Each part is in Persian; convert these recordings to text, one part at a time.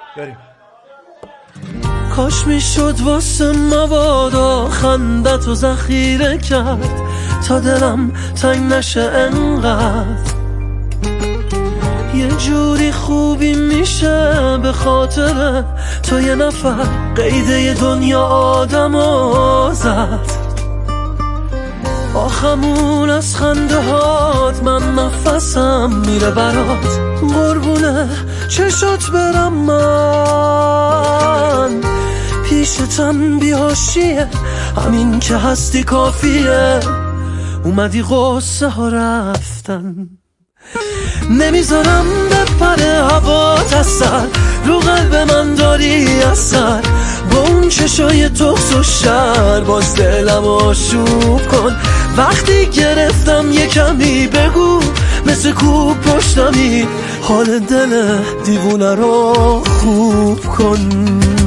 بریم. کاش میشد واسه مبادا خندت و ذخیره کرد تا دلم تنگ نشه انقدر. یه جوری خوبی میشه به خاطر تو یه نفر قیده دنیا آدمو زد. آخمون از خنده هات من نفسم میره برات، قربونه چشات برم من. پیشتم بیهاشیه همین که هستی کافیه، اومدی غصه ها رفتن. نمیذارم بپره هوات از سر، رو قلب من داری اثر. با اون چشای تخس و شر باز دلم آشوب کن. وقتی گرفتم یه کمی بگو مثل کوب پشتمی، حال دل دیوونه رو خوب کن.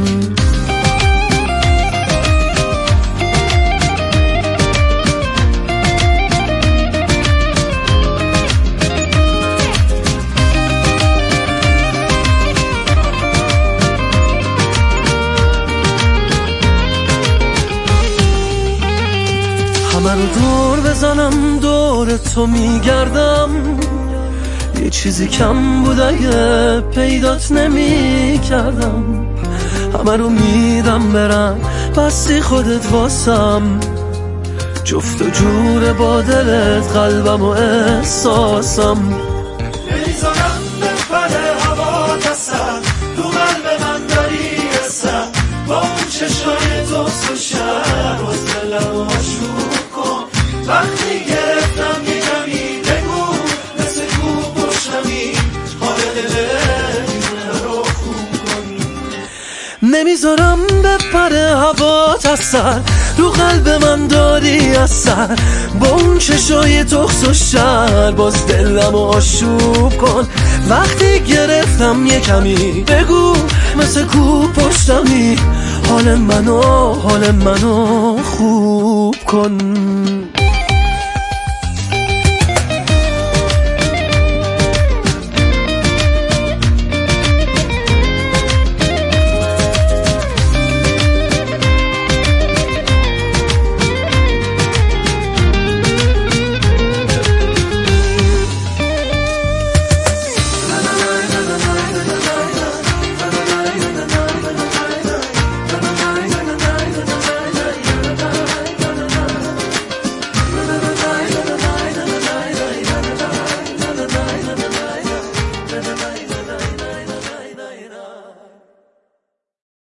همه رو دور بزنم دور تو میگردم، یه چیزی کم بود اگه پیدات نمی کردم. همه رو میدم برم بستی خودت واسم، جفت و جور با دلت قلبم و احساسم. نمیذارم بپره هوات از سر، تو قلب من داری اثر. با اون چشای تخس و شر باز دلم آشوب کن. وقتی گرفتم یه کمی بگو مثل کوب پشتمی، حال دلت رو خوب کن. نمیذارم بپره هوات از سر، رو قلب من داری اثر. با اون چشای تخس و شر باز دلم آشوب کن. وقتی گرفتم یه کمی بگو مثل کوب پشتمی، حال منو خوب کن.